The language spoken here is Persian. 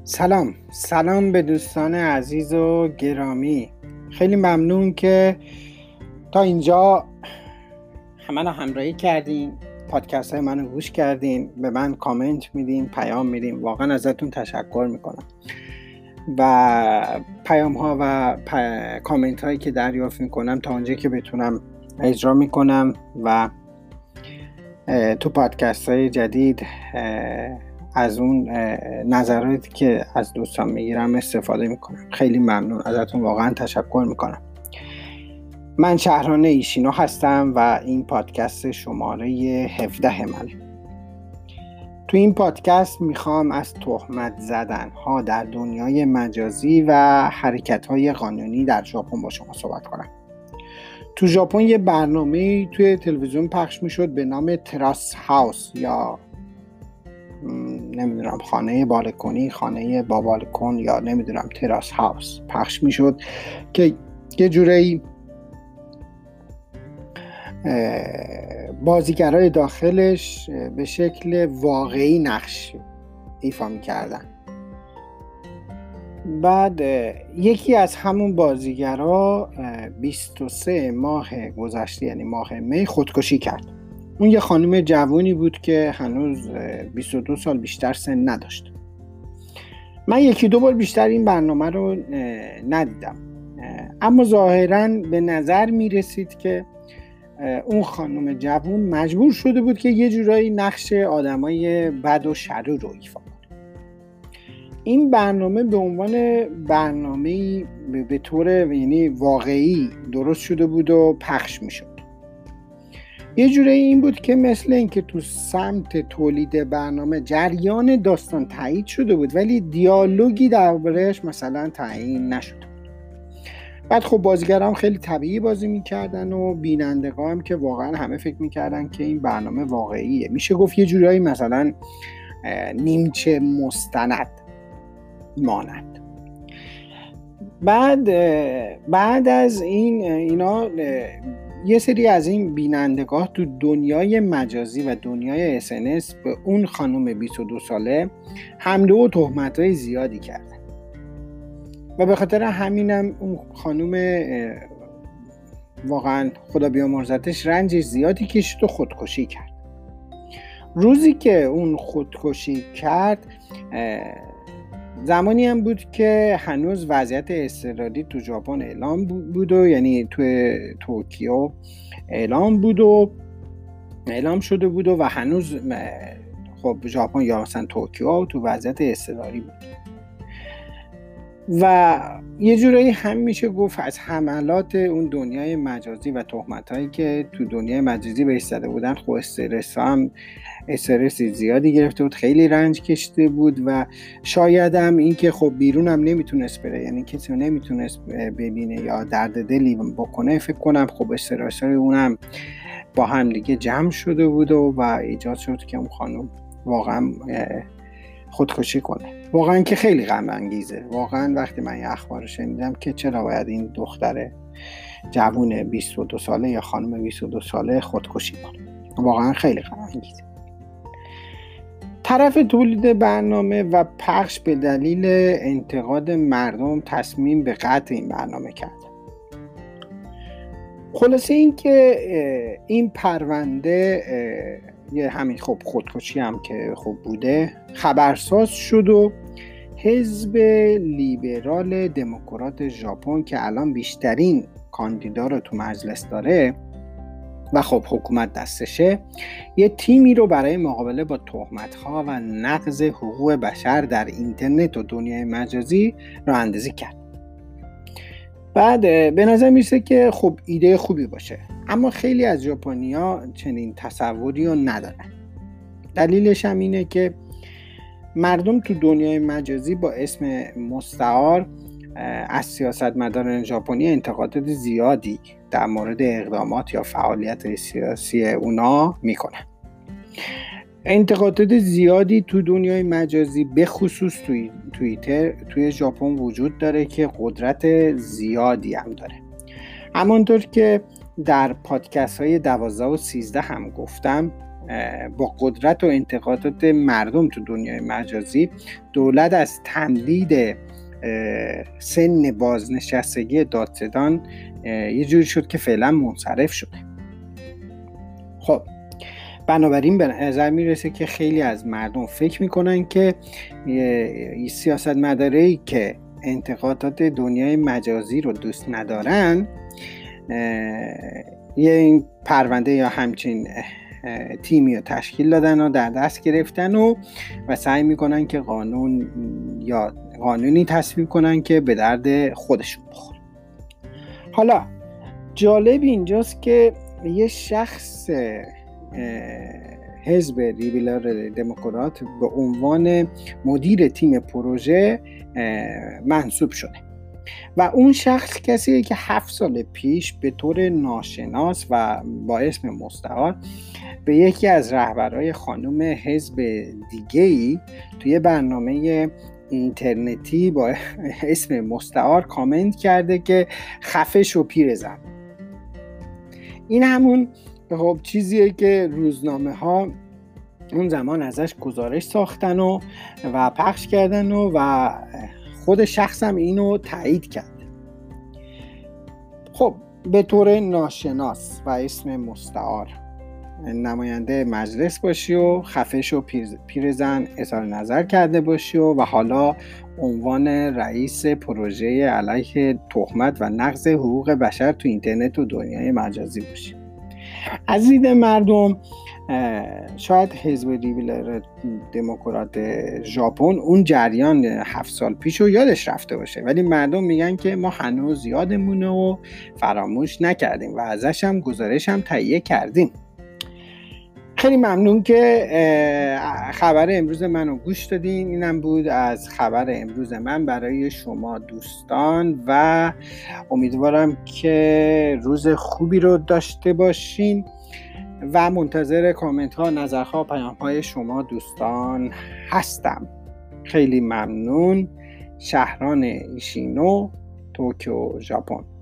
سلام به دوستان عزیز و گرامی. خیلی ممنون که تا اینجا منو همراهی کردین، پادکست های منو گوش کردین، به من کامنت میدین، پیام میدین. واقعا ازتون تشکر میکنم و پیام ها و کامنت هایی که دریافت میکنم تا اونجایی که بتونم اجرا میکنم و تو پادکست های جدید از اون نظراتی که از دوستان میگیرم استفاده میکنم. خیلی ممنون ازتون، واقعا تشکر میکنم. من شهران ایشینو هستم و این پادکست شماره 17 منه. تو این پادکست میخوام از تهمت زدن ها در دنیای مجازی و حرکت های قانونی در ژاپن با شما صحبت کنم. تو ژاپن یه برنامه توی تلویزیون پخش میشد به نام تراس هاوس یا نمیدونم خانه بالکونی، خانه با بالکن یا نمیدونم تراس هاوس پخش میشد که یه جوری بازیگرای داخلش به شکل واقعی نقش ایفا میکردن. بعد یکی از همون بازیگرا 23 ماه گذشته یعنی ماه می خودکشی کرد. اون یه خانم جوانی بود که هنوز 22 سال بیشتر سن نداشت. من یکی دو بار بیشتر این برنامه رو ندیدم، اما ظاهراً به نظر می رسید که اون خانم جوان مجبور شده بود که یه جورایی نقش آدمای بد و شرور رو ایفا کنه. این برنامه به عنوان برنامه‌ای به طور یعنی واقعی درست شده بود و پخش می شد. یه جوری این بود که مثل این که تو سمت تولید برنامه جریان داستان تایید شده بود ولی دیالوگی درباره‌اش مثلا تعیین نشده بود. بعد خب بازیگرام خیلی طبیعی بازی میکردن و بینندگان هم که واقعا همه فکر میکردن که این برنامه واقعیه. میشه گفت یه جورایی مثلا نیمچه مستند مانند. بعد از اینا یه سری از این بینندگان تو دنیای مجازی و دنیای SNS به اون خانم 22 ساله حمله و تهمت‌های زیادی کردن و به خاطر همینم اون خانم واقعا خدا بیامرزتش رنج زیادی کشید و خودکشی کرد. روزی که اون خودکشی کرد زمانی هم بود که هنوز وضعیت اضطراری تو ژاپن اعلام بود و یعنی تو توکیو اعلام شده بود و هنوز خب ژاپن یا مثلا توکیو تو وضعیت اضطراری بود و یه جورایی هم میشه گفت از حملات اون دنیای مجازی و تهمتایی که تو دنیای مجازی بهش زده بودن خب استرس زیادی گرفته بود، خیلی رنج کشیده بود و شاید هم این که خب بیرون هم نمیتونست بره، یعنی کسی رو نمیتونست ببینه یا درد دلی بکنه. فکر کنم خب استرسای اونم با هم دیگه جمع شده بود و ایجاد شد که اون خانم واقعا خودکشی کنه. واقعا که خیلی غم انگیزه. واقعا وقتی من یه اخبار شنیدم که چرا باید این دختر جوون 22 ساله یا خانم 22 ساله خودکشی کنه، واقعا خیلی غم انگیزه. طرف تولید برنامه و پخش به دلیل انتقاد مردم تصمیم به قطع این برنامه کرد. خلاصه این که این پرونده یه همین خب خودکشی هم که خب بوده خبرساز شد و حزب لیبرال دموکرات ژاپن که الان بیشترین کاندیدا رو تو مجلس داره و خب حکومت دستشه، یه تیمی رو برای مقابله با تهمت‌ها و نقض حقوق بشر در اینترنت و دنیای مجازی راه اندازی کرد. بعد به نظر میرسه که خب ایده خوبی باشه، اما خیلی از ژاپنی‌ها چنین تصوری رو ندارن. دلیلش هم اینه که مردم تو دنیای مجازی با اسم مستعار از سیاستمداران ژاپنی انتقادات زیادی در مورد اقدامات یا فعالیت سیاسی اونا میکنن. انتقادات زیادی تو دنیای مجازی به خصوص توییتر توی ژاپن وجود داره که قدرت زیادی هم داره. همانطور که در پادکست های 12 و 13 هم گفتم، با قدرت و انتقادات مردم تو دنیای مجازی، دولت از تمدید سن بازنشستگی دادستان یه جوری شد که فعلا منصرف شده. خب بنابراین به نظر میرسه که خیلی از مردم فکر میکنن که سیاستمدارایی که انتقادات دنیای مجازی رو دوست ندارن یه پرونده یا همچین تیمی رو تشکیل دادن و در دست گرفتن و سعی میکنن که قانونی تصویب کنن که به درد خودشون بخوره. حالا جالب اینجاست که یه شخص حزب لیبرال دموکرات به عنوان مدیر تیم پروژه منصوب شده و اون شخص کسیه که 7 سال پیش به طور ناشناس و با اسم مستعار به یکی از رهبرای خانم حزب دیگه‌ای توی برنامه اینترنتی با اسم مستعار کامنت کرده که خفه شو پیرزن. این همون چیزیه که روزنامه ها اون زمان ازش گزارش ساختن و پخش کردن و خود شخصم اینو تایید کرد. خب به طور ناشناس و اسم مستعار نماینده مجلس باشی و خفه شو پیرزن اظهار نظر کرده باشی و حالا عنوان رئیس پروژه علیه تهمت و نقض حقوق بشر تو اینترنت و دنیای مجازی باشی. از دید مردم شاید حزب لیبرال دموکرات ژاپن اون جریان 7 سال پیش رو یادش رفته باشه، ولی مردم میگن که ما هنوز یادمونه و فراموش نکردیم و ازش هم گزارش هم تهیه کردیم. خیلی ممنون که خبر امروز منو گوش دادین. اینم بود از خبر امروز من برای شما دوستان و امیدوارم که روز خوبی رو داشته باشین و منتظر کامنت ها، نظرها، پیام های شما دوستان هستم. خیلی ممنون. شهران ایشینو، توکیو، ژاپن.